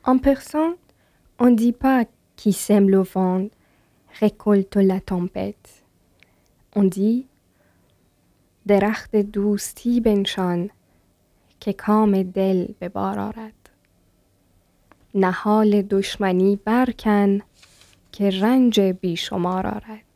En persan, on dit pas qui sème le vent récolte la tempête. On dit درخت دوستی بنشان که کام دل به بار آرد. نهال دشمنی برکن که رنج بیشمار آرد.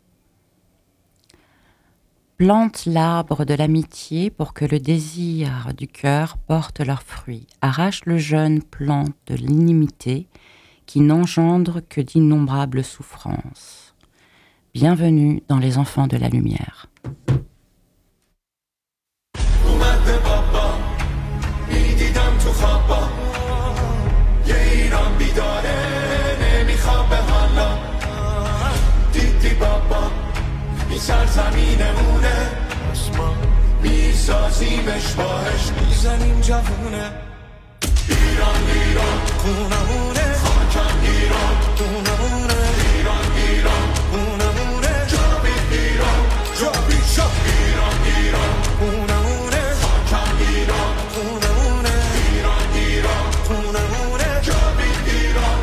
Plante l'arbre de l'amitié pour que le désir du cœur porte leurs fruits. Arrache le jeune plant de l'inimité qui n'engendre que d'innombrables souffrances. Bienvenue dans les enfants de la lumière. سرزمینمونه میسازیمش با عشق میزنیم جوونه ایران ایران خونمونه خاکم ایران خونمونه ایران ایران خونمونه جاوید ایران جاوید شاه ایران ایران خونمونه خاکم ایران خونمونه ایران ایران خونمونه جاوید ایران.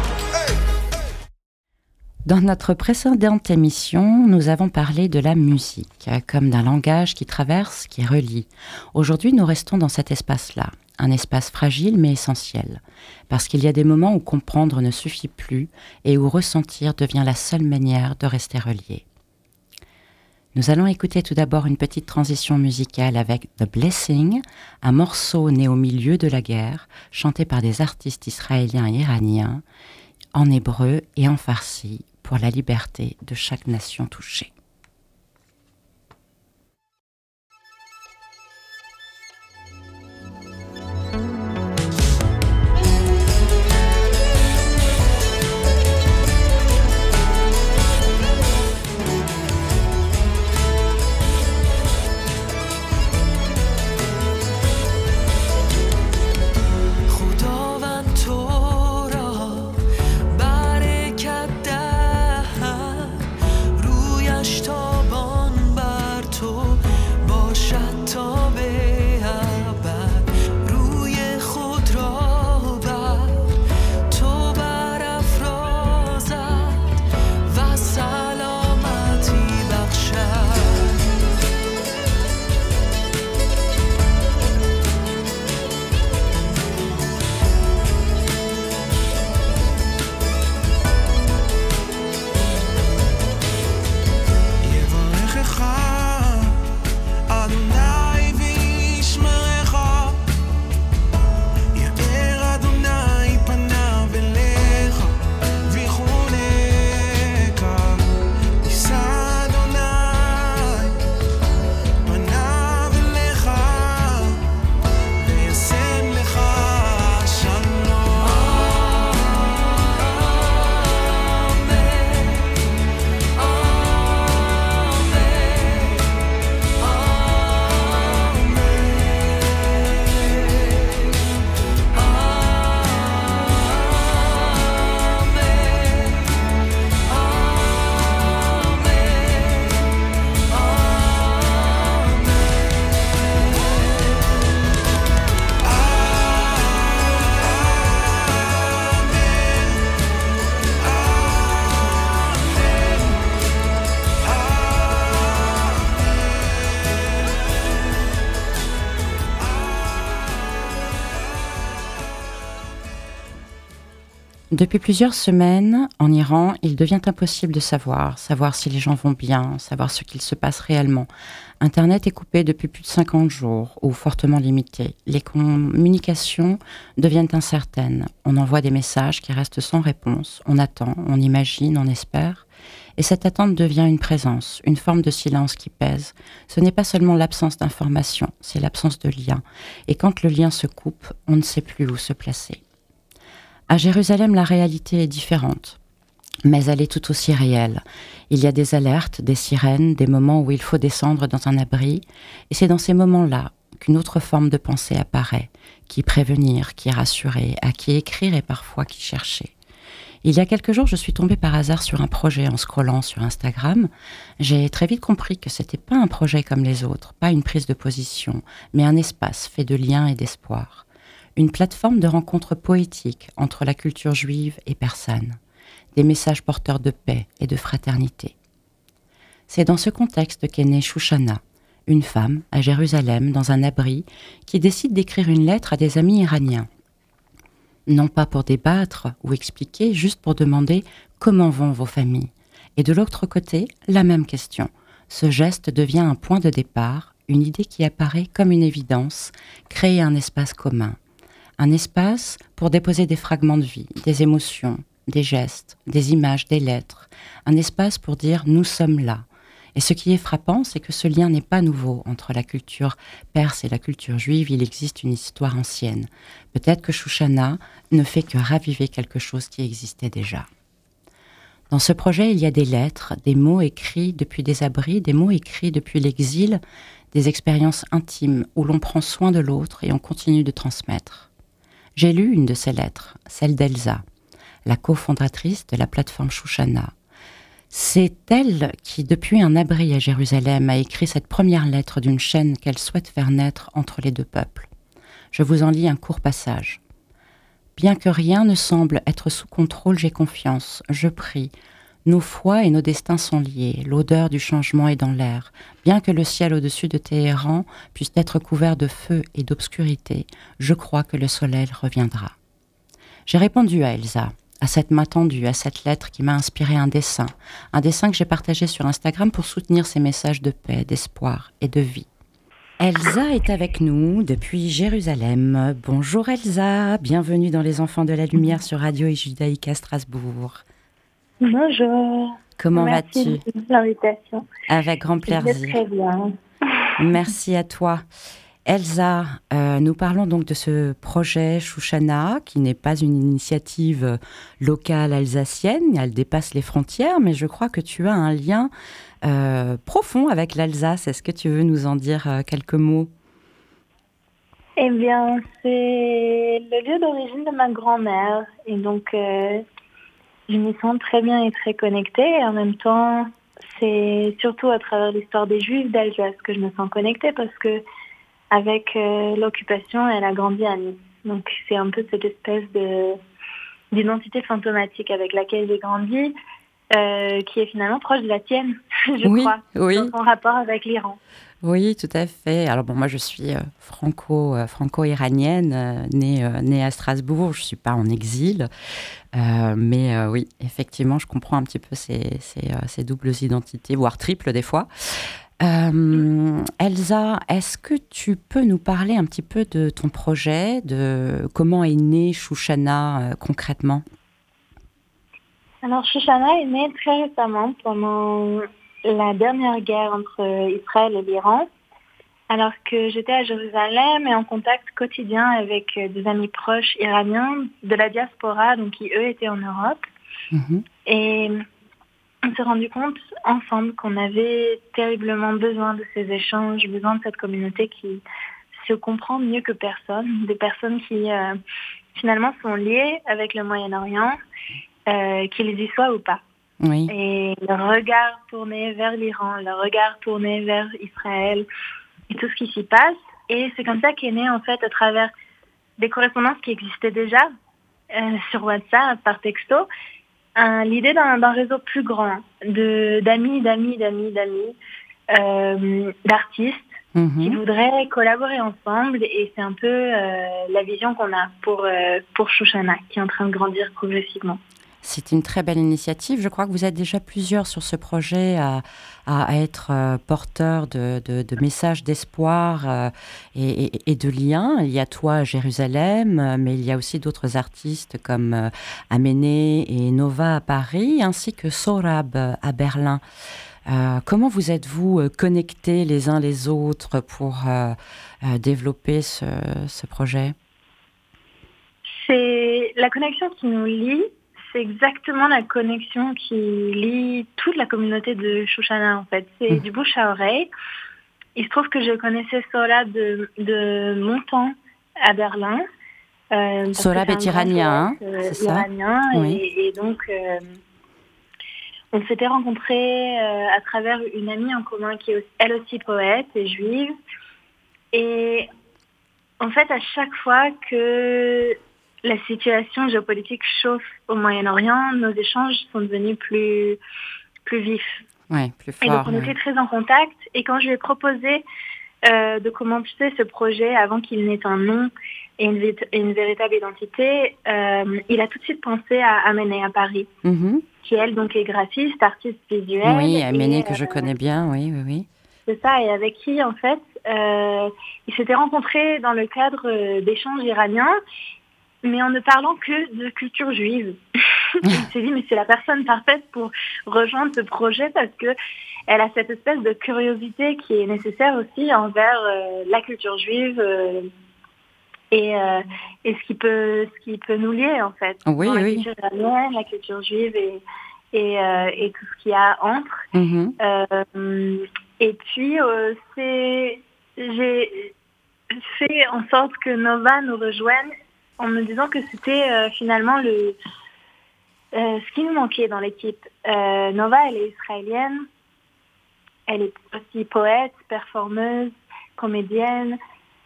Dans notre précédente émission, nous avons parlé de la musique, comme d'un langage qui traverse, qui relie. Aujourd'hui, nous restons dans cet espace-là, un espace fragile mais essentiel, parce qu'il y a des moments où comprendre ne suffit plus et où ressentir devient la seule manière de rester relié. Nous allons écouter tout d'abord une petite transition musicale avec The Blessing, un morceau né au milieu de la guerre, chanté par des artistes israéliens et iraniens, en hébreu et en farsi, pour la liberté de chaque nation touchée. Depuis plusieurs semaines, en Iran, il devient impossible de savoir si les gens vont bien, savoir ce qu'il se passe réellement. Internet est coupé depuis plus de 50 jours ou fortement limité. Les communications deviennent incertaines. On envoie des messages qui restent sans réponse. On attend, on imagine, on espère. Et cette attente devient une présence, une forme de silence qui pèse. Ce n'est pas seulement l'absence d'information, c'est l'absence de lien. Et quand le lien se coupe, on ne sait plus où se placer. À Jérusalem, la réalité est différente, mais elle est tout aussi réelle. Il y a des alertes, des sirènes, des moments où il faut descendre dans un abri, et c'est dans ces moments-là qu'une autre forme de pensée apparaît, qui prévenir, qui rassurer, à qui écrire et parfois qui chercher. Il y a quelques jours, je suis tombée par hasard sur un projet en scrollant sur Instagram. J'ai très vite compris que c'était pas un projet comme les autres, pas une prise de position, mais un espace fait de liens et d'espoir. une plateforme de rencontres poétiques entre la culture juive et persane, des messages porteurs de paix et de fraternité. C'est dans ce contexte qu'est née Shoshana, une femme à Jérusalem dans un abri qui décide d'écrire une lettre à des amis iraniens. Non pas pour débattre ou expliquer, juste pour demander comment vont vos familles. Et de l'autre côté, la même question. Ce geste devient un point de départ, une idée qui apparaît comme une évidence, créer un espace commun. Un espace pour déposer des fragments de vie, des émotions, des gestes, des images, des lettres. Un espace pour dire « nous sommes là ». Et ce qui est frappant, c'est que ce lien n'est pas nouveau entre la culture perse et la culture juive, il existe une histoire ancienne. Peut-être que Shoshana ne fait que raviver quelque chose qui existait déjà. Dans ce projet, il y a des lettres, des mots écrits depuis des abris, des mots écrits depuis l'exil, des expériences intimes où l'on prend soin de l'autre et on continue de transmettre. J'ai lu une de ces lettres, celle d'Elsa, la cofondatrice de la plateforme Shoshana. C'est elle qui, depuis un abri à Jérusalem, a écrit cette première lettre d'une chaîne qu'elle souhaite faire naître entre les deux peuples. Je vous en lis un court passage. « Bien que rien ne semble être sous contrôle, j'ai confiance, je prie. Nos foi et nos destins sont liés, l'odeur du changement est dans l'air. Bien que le ciel au-dessus de Téhéran puisse être couvert de feu et d'obscurité, je crois que le soleil reviendra. » J'ai répondu à Elsa, à cette main tendue, à cette lettre qui m'a inspiré un dessin que j'ai partagé sur Instagram pour soutenir ces messages de paix, d'espoir et de vie. Elsa est avec nous depuis Jérusalem. Bonjour Elsa, bienvenue dans Les Enfants de la Lumière sur Radio Judaïka Strasbourg. Bonjour. Comment vas-tu? Merci de l'invitation. Avec grand Je vais plaisir. très bien. Merci à toi. Elsa, nous parlons donc de ce projet Shoshana, qui n'est pas une initiative locale alsacienne, elle dépasse les frontières, mais je crois que tu as un lien profond avec l'Alsace. Est-ce que tu veux nous en dire quelques mots? Eh bien, c'est le lieu d'origine de ma grand-mère. Et donc, je m'y sens très bien et très connectée. Et en même temps, c'est surtout à travers l'histoire des Juifs d'Alsace que je me sens connectée parce que avec l'occupation, elle a grandi à Nice. Donc, c'est un peu cette espèce d'identité fantomatique avec laquelle j'ai grandi, qui est finalement proche de la tienne, je crois, dans son rapport avec l'Iran. Oui, tout à fait. Alors bon, moi je suis franco-iranienne, née à Strasbourg. Je ne suis pas en exil, mais oui, effectivement, je comprends un petit peu ces doubles identités, voire triples des fois. Elsa, est-ce que tu peux nous parler un petit peu de ton projet, de comment est née Shoshana concrètement? Alors, Shoshana est née très récemment pendant la dernière guerre entre Israël et l'Iran, alors que j'étais à Jérusalem et en contact quotidien avec des amis proches iraniens de la diaspora, donc qui eux étaient en Europe. Mm-hmm. Et on s'est rendu compte ensemble qu'on avait terriblement besoin de ces échanges, besoin de cette communauté qui se comprend mieux que personne, des personnes qui finalement sont liées avec le Moyen-Orient, qu'ils y soient ou pas. Oui. Et le regard tourné vers l'Iran, le regard tourné vers Israël et tout ce qui s'y passe. Et c'est comme ça qu'est né en fait à travers des correspondances qui existaient déjà sur WhatsApp, par texto, l'idée d'un réseau plus grand, d'amis, d'artistes qui voudraient collaborer ensemble. Et c'est un peu la vision qu'on a pour Shoshana, qui est en train de grandir progressivement. C'est une très belle initiative. Je crois que vous êtes déjà plusieurs sur ce projet à être porteurs de messages d'espoir et de liens. Il y a toi à Jérusalem, mais il y a aussi d'autres artistes comme Améné et Nova à Paris, ainsi que Sorab à Berlin. Comment vous êtes-vous connectés les uns les autres pour développer ce projet? C'est la connexion qui nous lie. C'est exactement la connexion qui lie toute la communauté de Shoshana, en fait. C'est du bouche à oreille. Il se trouve que je connaissais Sorab de mon temps à Berlin. Sorab est iranien, c'est ça? Iranien, oui. Et donc, on s'était rencontrés à travers une amie en commun qui est elle aussi poète et juive. Et En fait, à chaque fois que la situation géopolitique chauffe au Moyen-Orient, nos échanges sont devenus plus vifs. Ouais, plus Et donc, fort. on était très en contact. Et quand je lui ai proposé de commencer ce projet avant qu'il n'ait un nom et une véritable identité, il a tout de suite pensé à Aménée à Paris, Mhm. qui elle donc est graphiste, artiste visuelle. Oui, Aménée Et que je connais bien, oui, oui, oui. c'est ça, et avec qui en fait ils s'étaient rencontrés dans le cadre d'échanges iraniens, mais en ne parlant que de culture juive. Il s'est dit mais c'est la personne parfaite pour rejoindre ce projet parce que elle a cette espèce de curiosité qui est nécessaire aussi envers la culture juive et ce qui peut nous lier en fait Oui, dans la oui. culture iranienne, la culture juive et tout ce qu'il y a entre. Mhm. Et puis j'ai fait en sorte que Nova nous rejoigne en me disant que c'était finalement ce qui nous manquait dans l'équipe. Nova, elle est israélienne, elle est aussi poète, performeuse, comédienne,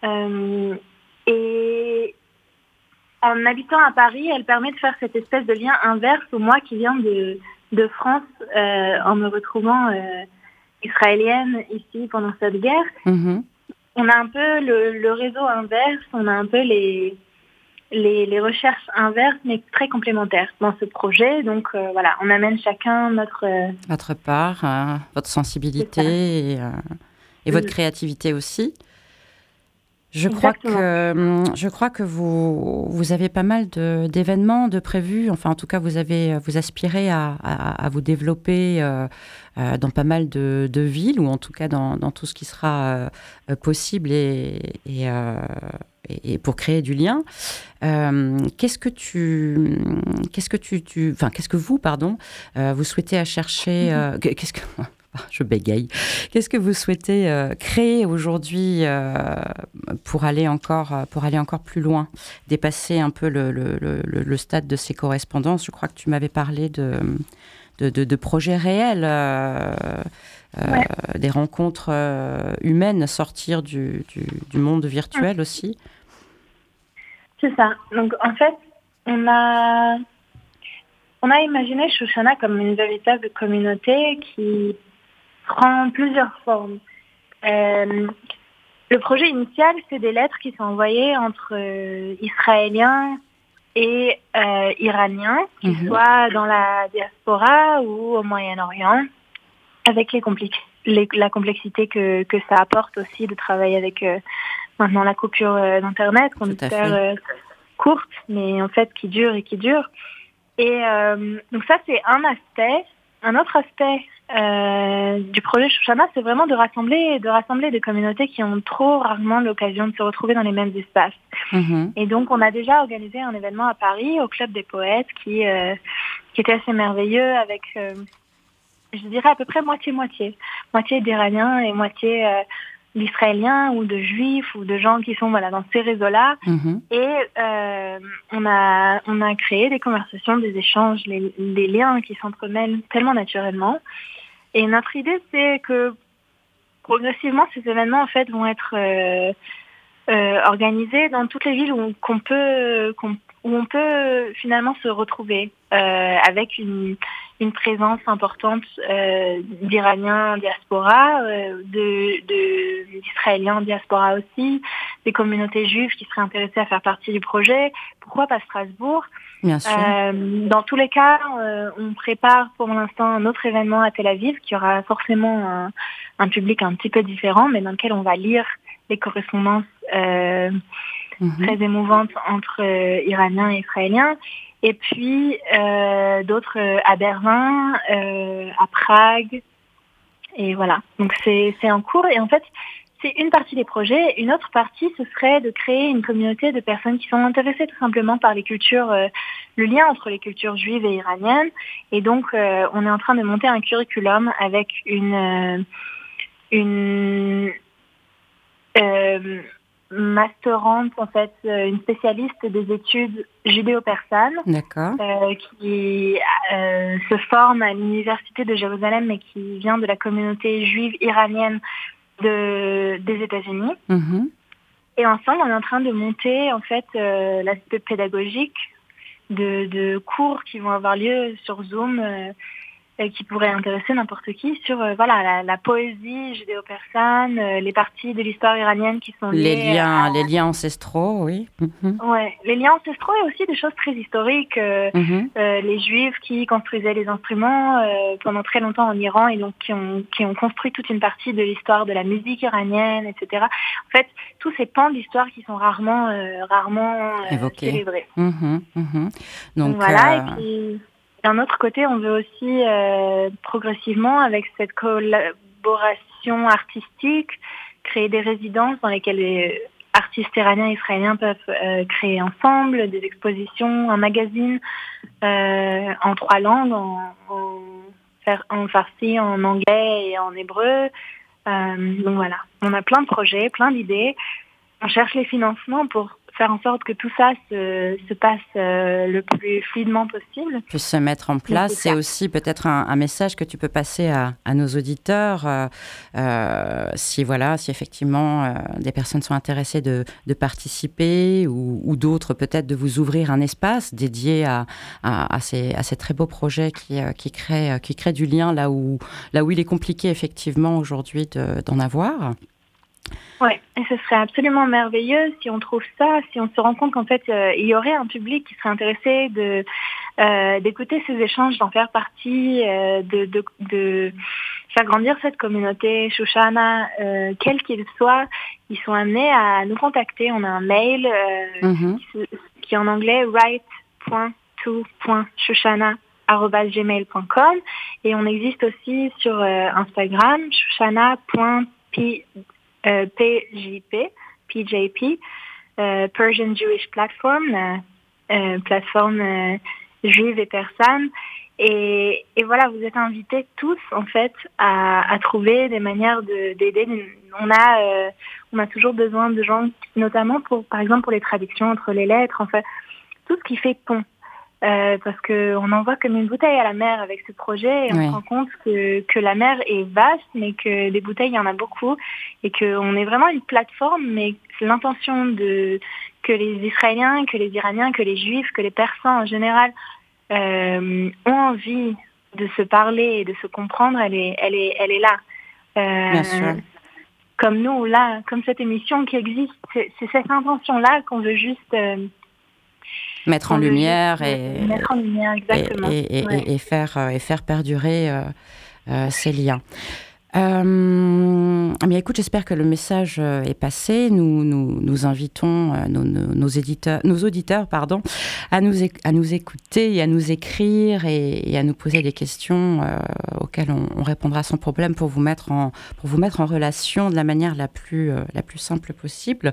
et en habitant à Paris, elle permet de faire cette espèce de lien inverse où moi qui viens de France, en me retrouvant israélienne ici pendant cette guerre, Mhm. on a un peu le réseau inverse, on a un peu les recherches inverses, mais très complémentaires dans ce projet. Donc voilà, on amène chacun notre... Votre part, votre sensibilité et votre créativité aussi. Je crois que vous avez pas mal d'événements de prévus. Enfin, en tout cas, vous aspirez à vous développer dans pas mal de villes, ou en tout cas dans tout ce qui sera possible et pour créer du lien. Qu'est-ce que vous souhaitez à chercher je bégaye. Qu'est-ce que vous souhaitez créer aujourd'hui pour aller encore plus loin, dépasser un peu le stade de ces correspondances? Je crois que tu m'avais parlé de projets réels, Ouais. des rencontres humaines, sortir du monde virtuel aussi. C'est ça. Donc en fait, on a imaginé Shoshana comme une véritable communauté qui prend plusieurs formes. Le projet initial, c'est des lettres qui sont envoyées entre Israéliens et Iraniens, qu'ils soient dans la diaspora ou au Moyen-Orient, avec la complexité que ça apporte aussi de travailler avec maintenant la coupure d'Internet, qu'on espère courte, mais en fait qui dure et qui dure. Et donc ça, c'est un aspect. Un autre aspect du projet Shoshana, c'est vraiment de rassembler des communautés qui ont trop rarement l'occasion de se retrouver dans les mêmes espaces. Et donc, on a déjà organisé un événement à Paris, au Club des Poètes, qui était assez merveilleux, avec, je dirais, à peu près moitié-moitié. Moitié d'Iraniens et moitié d'Israéliens ou de Juifs ou de gens qui sont dans ces réseaux-là. Et on a créé des conversations, des échanges, des liens qui s'entremêlent tellement naturellement. Et notre idée, c'est que progressivement, ces événements en fait vont être organisés dans toutes les villes où on peut finalement se retrouver avec une présence importante d'Iraniens diaspora, d'Israéliens diaspora aussi, des communautés juives qui seraient intéressées à faire partie du projet. Pourquoi pas Strasbourg? Bien sûr. Dans tous les cas, on prépare pour l'instant un autre événement à Tel Aviv qui aura forcément un public un petit peu différent, mais dans lequel on va lire les correspondances très émouvantes entre Iraniens et Israéliens. Et puis d'autres à Berlin, à Prague. Et voilà. Donc c'est en cours. Et en fait, c'est une partie des projets. Une autre partie, ce serait de créer une communauté de personnes qui sont intéressées tout simplement par les cultures, le lien entre les cultures juives et iraniennes. Et donc, on est en train de monter un curriculum avec une masterante, en fait, une spécialiste des études judéo-persanes. D'accord. Qui se forme à l'université de Jérusalem, mais qui vient de la communauté juive iranienne des États-Unis. Et ensemble, on est en train de monter en fait l'aspect pédagogique de cours qui vont avoir lieu sur Zoom et qui pourraient intéresser n'importe qui sur la poésie judéo-persane, les parties de l'histoire iranienne qui sont Les liées liens ancestraux, oui. Ouais, les liens ancestraux et aussi des choses très historiques. Les Juifs qui construisaient les instruments pendant très longtemps en Iran et donc qui ont construit toute une partie de l'histoire de la musique iranienne, etc. En fait, tous ces pans de l'histoire qui sont rarement évoqués. célébrés. Donc voilà, et puis d'un autre côté, on veut aussi progressivement, avec cette collaboration artistique, créer des résidences dans lesquelles les artistes iraniens et israéliens peuvent créer ensemble des expositions, un magazine en 3 langues, en farsi, en anglais et en hébreu. Donc voilà, on a plein de projets, plein d'idées. On cherche les financements pour faire en sorte que tout ça se passe le plus fluidement possible. Puisse se mettre en place. C'est aussi peut-être un message que tu peux passer à nos auditeurs. Si effectivement des personnes sont intéressées de participer ou d'autres peut-être de vous ouvrir un espace dédié à ces très beaux projets qui créent du lien là où il est compliqué effectivement aujourd'hui d'en avoir. Oui, et ce serait absolument merveilleux si on trouve ça, si on se rend compte qu'en fait, il y aurait un public qui serait intéressé d'écouter ces échanges, d'en faire partie, de faire grandir cette communauté Shoshana, quel qu'il soit. Ils sont amenés à nous contacter. On a un mail qui est en anglais write.to.shoshana@gmail.com et on existe aussi sur Instagram, PJP, Persian Jewish Platform, plateforme juive et persane. Et voilà, vous êtes invités tous en fait à trouver des manières d'aider. On a toujours besoin de gens, notamment par exemple pour les traductions entre les lettres, en fait, tout ce qui fait pont. Parce qu'on envoie comme une bouteille à la mer avec ce projet et on se rend compte que la mer est vaste mais que des bouteilles il y en a beaucoup et qu'on est vraiment une plateforme, mais c'est l'intention que les Israéliens, que les Iraniens, que les Juifs, que les Persans en général ont envie de se parler et de se comprendre, elle est là. Bien sûr. Comme nous là, comme cette émission qui existe, c'est cette intention-là qu'on veut juste mettre en lumière exactement. Et faire perdurer ces liens. Mais écoute, j'espère que le message est passé. Nous invitons nos auditeurs, à nous écouter et à nous écrire et à nous poser des questions auxquelles on répondra sans problème pour vous mettre en relation de la manière la plus simple possible.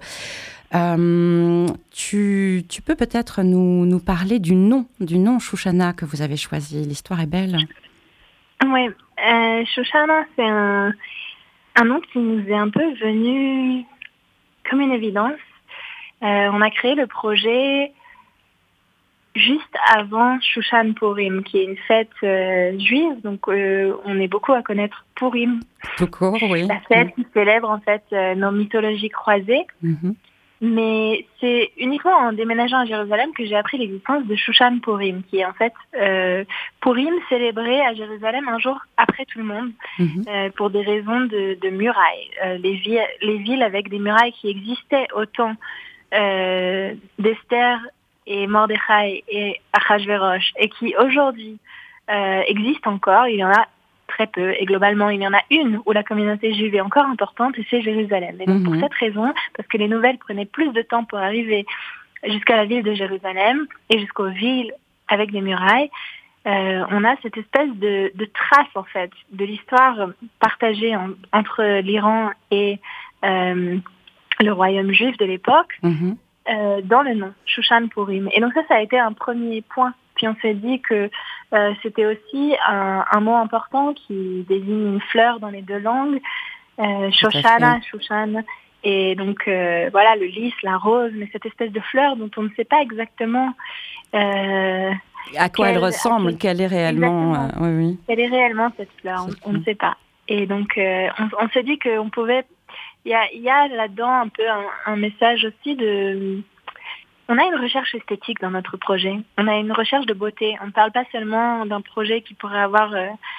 Tu peux peut-être nous parler du nom Shoshana que vous avez choisi. L'histoire est belle. Oui, Shoshana, c'est un nom qui nous est un peu venu comme une évidence. On a créé le projet juste avant Shushan Purim, qui est une fête juive. Donc, on est beaucoup à connaître Purim. Tout court, oui. La fête qui célèbre en fait nos mythologies croisées. Mais c'est uniquement en déménageant à Jérusalem que j'ai appris l'existence de Shushan Purim, qui est en fait Purim célébré à Jérusalem un jour après tout le monde, pour des raisons de murailles. Les villes avec des murailles qui existaient au temps d'Esther et Mordechai et Achashverosh, et qui aujourd'hui existent encore. Il y en a très peu, et globalement, il y en a une où la communauté juive est encore importante, et c'est Jérusalem. Et donc, pour cette raison, parce que les nouvelles prenaient plus de temps pour arriver jusqu'à la ville de Jérusalem et jusqu'aux villes avec des murailles, on a cette espèce de trace, en fait, de l'histoire partagée entre l'Iran et le royaume juif de l'époque, dans le nom, Shushan Purim. Et donc ça a été un premier point. Puis on s'est dit que c'était aussi un mot important qui désigne une fleur dans les 2 langues, Shoshana, Shushan, et donc voilà, le lys, la rose, mais cette espèce de fleur dont on ne sait pas exactement à quoi elle ressemble, quelle est réellement... Quelle est réellement cette fleur, on ne sait pas. Et donc on s'est dit qu'on pouvait il y a là-dedans un peu un message aussi de... On a une recherche esthétique dans notre projet. On a une recherche de beauté. On ne parle pas seulement d'un projet qui pourrait avoir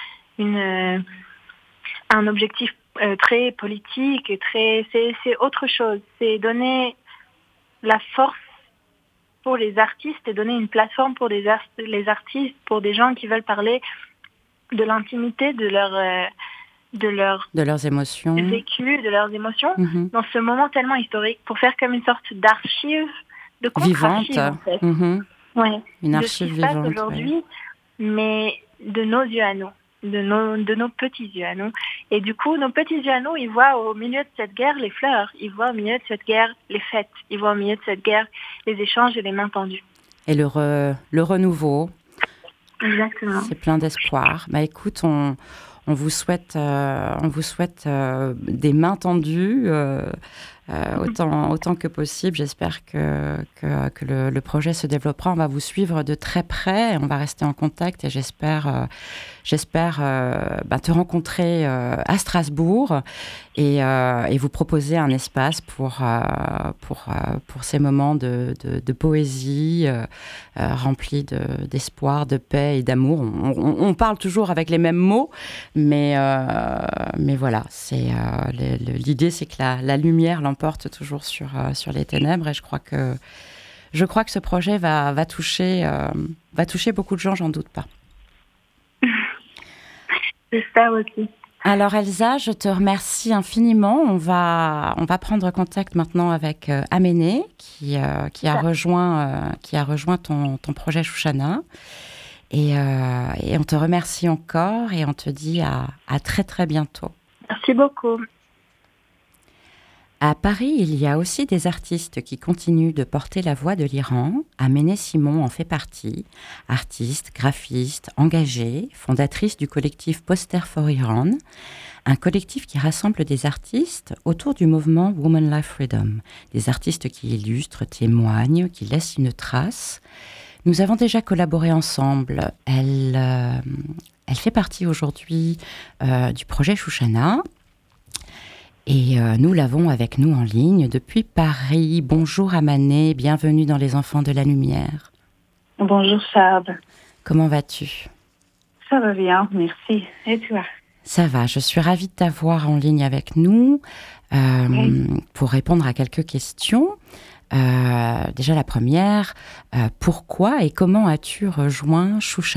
un objectif très politique. C'est autre chose. C'est donner la force pour les artistes et donner une plateforme pour les artistes, pour des gens qui veulent parler de l'intimité de leurs émotions, vécu, de leurs émotions, Mhm. dans ce moment tellement historique, pour faire comme une sorte d'archive, de contre-archive, Vivante. en fait. Mhm. Ouais. Une De ce archive qui se passe vivante. aujourd'hui, mais de nos yeux à nous, de nos petits yeux à nous. Et du coup, nos petits yeux à nous, ils voient au milieu de cette guerre les fleurs, ils voient au milieu de cette guerre les fêtes, ils voient au milieu de cette guerre les échanges et les mains tendues. Et le renouveau. Exactement. C'est plein d'espoir. Bah écoute, on vous souhaite des mains tendues autant que possible. J'espère que le projet se développera. On va vous suivre de très près. On va rester en contact et j'espère te rencontrer à Strasbourg et vous proposer un espace pour ces moments de poésie remplis d'espoir, de paix et d'amour. On parle toujours avec les mêmes mots, mais voilà, l'idée, c'est que la lumière l'emporte toujours sur les ténèbres. Et je crois que ce projet va toucher beaucoup de gens, j'en doute pas. J'espère aussi. Alors Elsa, je te remercie infiniment. On va prendre contact maintenant avec Aménée qui a rejoint ton projet Shoshana. Et on te remercie encore et on te dit à très très bientôt. Merci beaucoup. À Paris, il y a aussi des artistes qui continuent de porter la voix de l'Iran. Aménée Simon en fait partie, artiste, graphiste, engagée, fondatrice du collectif Poster for Iran, un collectif qui rassemble des artistes autour du mouvement Women Life Freedom, des artistes qui illustrent, témoignent, qui laissent une trace. Nous avons déjà collaboré ensemble. Elle fait partie aujourd'hui du projet Shoshana. Et nous l'avons avec nous en ligne depuis Paris. Bonjour Aménée, bienvenue dans Les Enfants de la Lumière. Bonjour Chab. Comment vas-tu ? Ça va bien, merci. Et toi ? Ça va, je suis ravie de t'avoir en ligne avec nous pour répondre à quelques questions. Déjà la première, pourquoi et comment as-tu rejoint Shoshana ?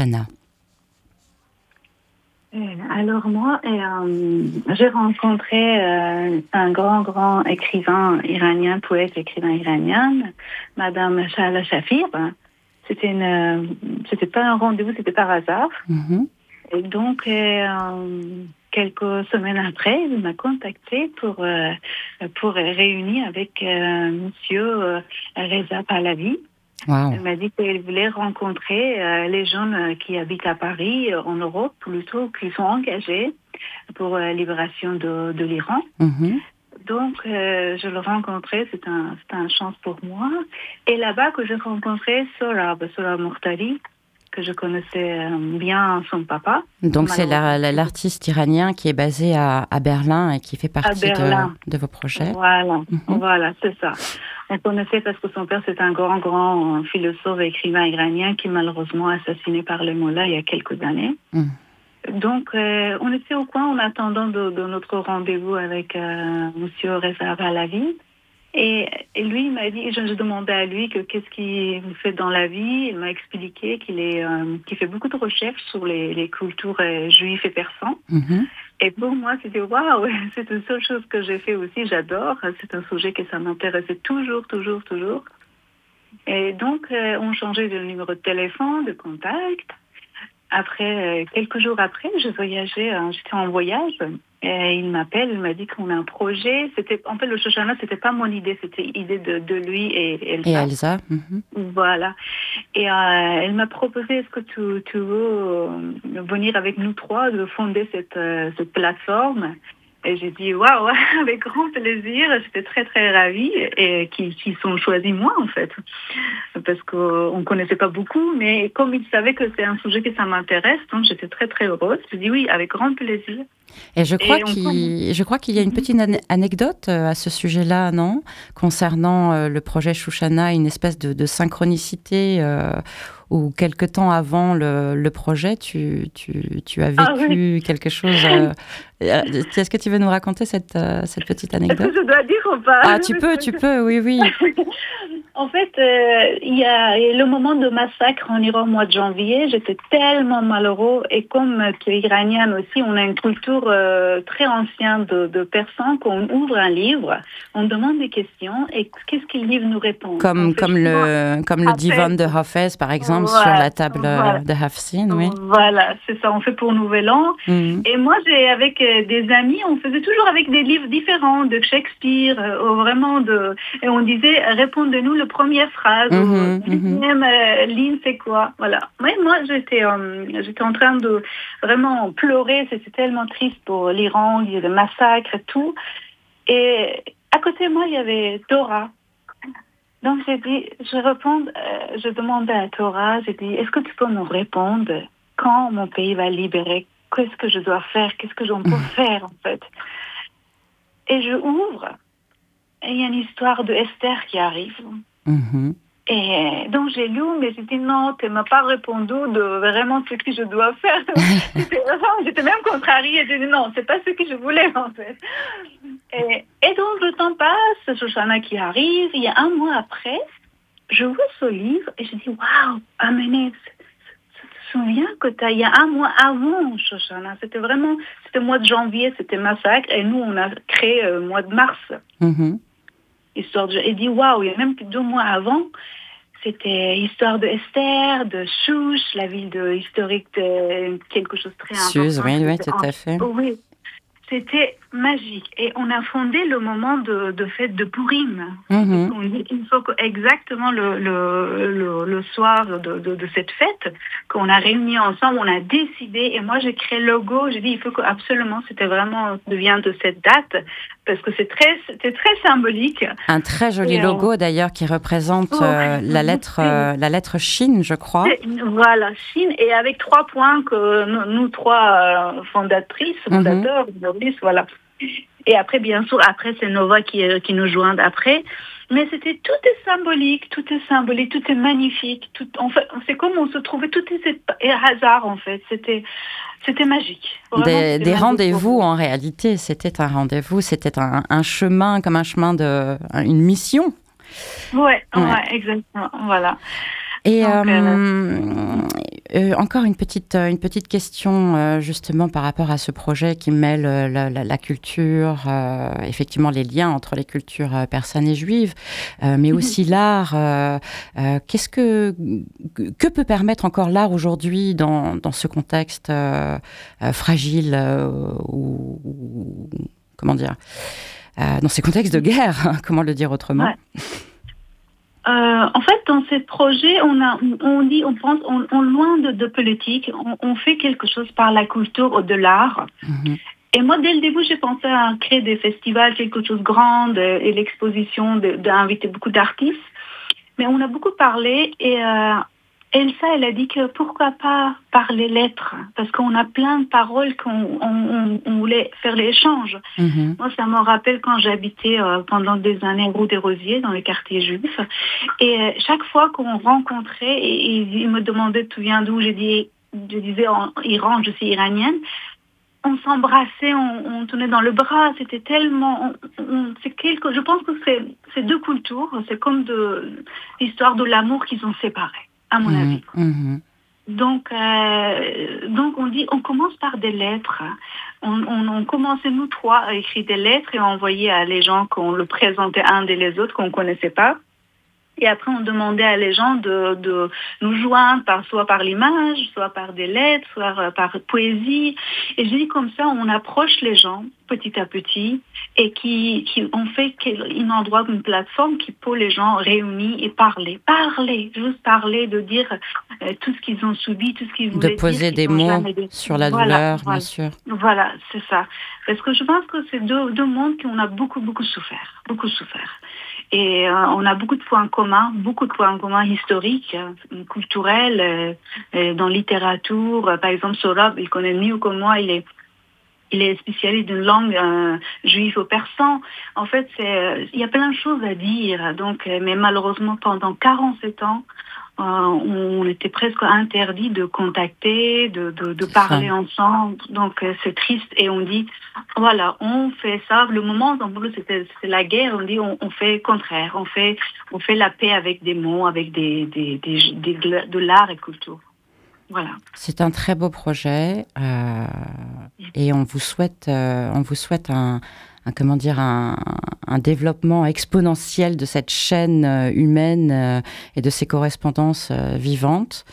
Alors moi, j'ai rencontré un grand écrivain iranien, poète écrivain iranienne, Madame Shahala Shafir. C'était pas un rendez-vous, c'était par hasard. Mm-hmm. Et donc, quelques semaines après, elle m'a contactée pour réunir avec Monsieur Reza Pahlavi. Wow. Elle m'a dit qu'elle voulait rencontrer les jeunes qui habitent à Paris, en Europe plutôt, qui sont engagés pour la libération de l'Iran. Mm-hmm. Donc, je le rencontrais, c'était une chance pour moi. Et là-bas, que j'ai rencontré Sohrab Mortari, que je connaissais bien son papa. Donc, c'est l'artiste iranien qui est basé à Berlin et qui fait partie de vos projets. Voilà, Mm-hmm. Voilà, c'est ça. On connaissait parce que son père, c'est un grand philosophe et écrivain iranien qui malheureusement a assassiné par les mollahs il y a quelques années. Mm. Donc, on était au coin en attendant de notre rendez-vous avec Monsieur Reza Pahlavi. Et lui, il m'a dit, je demandais à lui qu'est-ce qu'il fait dans la vie. Il m'a expliqué qu'il fait beaucoup de recherches sur les cultures juives et persans. Mm-hmm. Et pour moi, c'était waouh, c'est une seule chose que j'ai fait aussi, j'adore. C'est un sujet que ça m'intéressait toujours. Et donc, on changeait de numéro de téléphone, de contact. Après, quelques jours après, j'étais en voyage. Et il m'appelle, il m'a dit qu'on a un projet. En fait, le Shoshana, c'était pas mon idée, c'était l'idée de lui et Elsa. Et Elsa. Mm-hmm. Voilà. Et elle m'a proposé, est-ce que tu veux venir avec nous trois, de fonder cette plateforme? Et j'ai dit, waouh, avec grand plaisir. J'étais très, très ravie et qu'ils sont choisis moi, en fait. Parce qu'on ne connaissait pas beaucoup, mais comme ils savaient que c'est un sujet que ça m'intéresse, donc j'étais très, très heureuse. J'ai dit oui, avec grand plaisir. Et je crois Et je crois qu'il y a une petite anecdote à ce sujet-là, non? Concernant le projet Shoshana, une espèce de synchronicité où quelque temps avant le projet, tu as Ah oui. vécu quelque chose. Est-ce que tu veux nous raconter cette petite Est-ce que anecdote? je dois dire ou pas? Ah, tu peux, oui, oui. En fait, il y a le moment de massacre en Iran au mois de janvier. J'étais tellement malheureux. Et comme tu es iranienne aussi, on a une culture très ancienne de personnes. Quand on ouvre un livre, on demande des questions et qu'est-ce que le livre nous répond. Comme le divan de Hafez, par exemple, sur la table Voilà. de Hafsine, oui. Voilà, c'est ça. On fait pour Nouvel An. Mhm. Et moi, avec des amis, on faisait toujours avec des livres différents de Shakespeare, et on disait répondez-nous la première phrase, ou deuxième ligne, c'est quoi, voilà. Mais moi, j'étais en train de vraiment pleurer. C'était tellement triste pour l'Iran, il y a des massacres et tout. Et à côté de moi, il y avait Dora. Donc j'ai dit, je demandais à Dora, j'ai dit, est-ce que tu peux me répondre quand mon pays va libérer? Qu'est-ce que je dois faire? Qu'est-ce que j'en peux faire, en fait? Et je ouvre, et il y a une histoire de Esther qui arrive. Mhm. Et donc j'ai lu, mais j'ai dit non, tu ne m'as pas répondu de vraiment ce que je dois faire. J'étais même contrariée, j'ai dit non, c'est pas ce que je voulais, en fait. Et donc le temps passe, Shoshana qui arrive, il y a un mois après, je vois ce livre et je dis waouh, Amenez, tu te souviens que il y a un mois avant Shoshana, c'était le mois de janvier, c'était massacre, et nous on a créé le mois de mars. Mhm. Et dit waouh, il y a même 2 mois avant, c'était histoire de Esther, de Chouch, la ville historique de quelque chose de très Suse, important. oui, tout à fait. Oui, c'était magique. Et on a fondé le moment de fête de Purim. Mhm. On dit qu'il faut exactement le soir de cette fête, qu'on a réunis ensemble, on a décidé, et moi j'ai créé le logo, j'ai dit il faut que absolument, c'était vraiment devienne de cette date, parce que c'était très symbolique. Un très joli logo d'ailleurs qui représente la lettre Chine, je crois. Voilà, Chine, et avec 3 points que nous 3 fondateurs, voilà. Et après, bien sûr, c'est Nova qui nous joint après. Mais tout est symbolique, tout est magnifique. En fait, c'est comme on se trouvait, tout est hasard, en fait. C'était magique. Vraiment, des rendez-vous, en réalité. C'était un rendez-vous, c'était un chemin, comme un chemin une mission. Ouais, exactement, voilà. Et encore une petite question justement par rapport à ce projet qui mêle la culture, effectivement les liens entre les cultures persanes et juives, mais aussi l'art. Que peut permettre encore l'art aujourd'hui dans ce contexte fragile ou comment dire, dans ces contextes de guerre, comment le dire autrement? Ouais. En fait, dans ces projets, on pense loin de politique, on fait quelque chose par la culture ou de l'art. Mm-hmm. Et moi, dès le début, j'ai pensé à créer des festivals, quelque chose de grand, et l'exposition, d'inviter beaucoup d'artistes. Mais on a beaucoup parlé, et Elsa, elle a dit que pourquoi pas parler lettres, parce qu'on a plein de paroles qu'on voulait faire l'échange. Mm-hmm. Moi, ça me rappelle quand j'habitais pendant des années rue des Rosiers, dans le quartier juif. Et chaque fois qu'on rencontrait, et il me demandait tu viens d'où, je disais en Iran, je suis iranienne. On s'embrassait, on tenait dans le bras, c'était tellement... je pense que c'est 2 cultures, c'est comme l'histoire de l'amour qu'ils ont séparé, à mon avis. Mm-hmm. Donc on dit, on commence par des lettres. On commençait, nous 3, à écrire des lettres et à envoyer à les gens qu'on le présentait un des les autres qu'on ne connaissait pas. Et après, on demandait à les gens de nous joindre soit par l'image, soit par des lettres, soit par poésie. Et je dis comme ça, on approche les gens petit à petit et qui on fait un endroit, une plateforme qui peut les gens réunis et parler, juste parler, de dire tout ce qu'ils ont subi, tout ce qu'ils voulaient dire. De poser des mots sur la douleur, bien sûr. Voilà, c'est ça. Parce que je pense que c'est deux mondes qu'on a beaucoup souffert. Et on a beaucoup de points communs historiques, culturels, dans la littérature. Par exemple, Sorab, il connaît mieux que moi, il il est spécialiste d'une langue juive au persan. En fait, il y a plein de choses à dire. Donc, mais malheureusement, pendant 47 ans, on était presque interdit de contacter, de parler ensemble. Donc, c'est triste. Et on dit, voilà, on fait ça. Le moment où c'était la guerre, on dit, on fait le contraire. On fait la paix avec des mots, avec de l'art et culture. Voilà. C'est un très beau projet et on vous souhaite un développement exponentiel de cette chaîne humaine et de ces correspondances vivantes.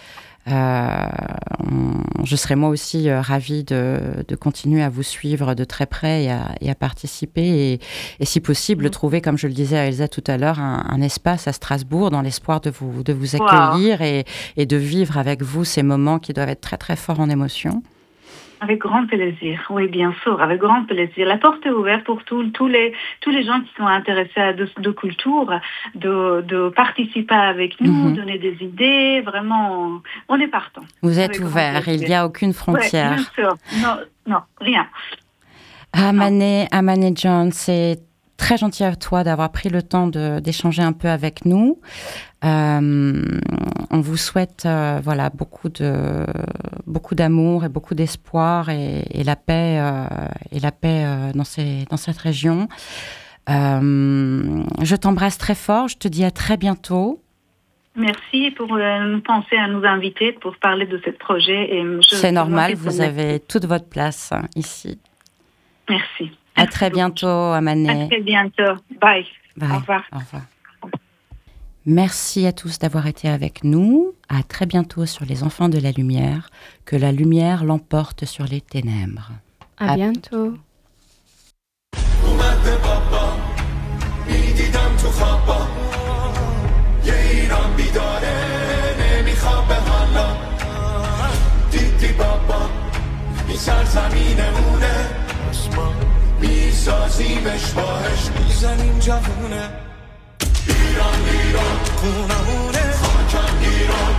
Je serais moi aussi ravie de continuer à vous suivre de très près et à participer et si possible trouver, comme je le disais à Elsa tout à l'heure, un espace à Strasbourg dans l'espoir de vous accueillir et de vivre avec vous ces moments qui doivent être très très forts en émotion. Avec grand plaisir, oui, bien sûr, avec grand plaisir. La porte est ouverte pour tous les gens qui sont intéressés de culture, de participer avec nous, donner des idées. Vraiment, on est partant. Vous êtes ouvert, il n'y a aucune frontière. Oui, bien sûr. Non, rien. Amane John, c'est très gentil à toi d'avoir pris le temps d'échanger un peu avec nous. On vous souhaite beaucoup d'amour et beaucoup d'espoir et la paix dans cette région. Je t'embrasse très fort. Je te dis à très bientôt. Merci pour penser à nous inviter pour parler de ce projet. C'est normal, vous avez toute votre place ici. Merci. À très bientôt, Amane. À très bientôt. Bye. Bye. Au revoir. Au revoir. Merci à tous d'avoir été avec nous. À très bientôt sur Les Enfants de la Lumière. Que la lumière l'emporte sur les ténèbres. À bientôt. میسازیمش باهش میزنیم جوونه ایران ایران خونمونه خاکم ایران